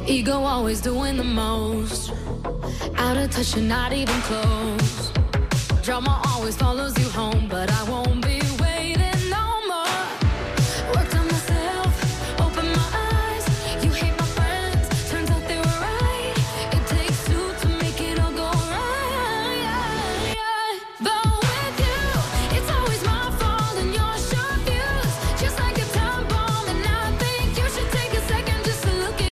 Ego always doing the most. Out of touch and not even close. Drama always follows you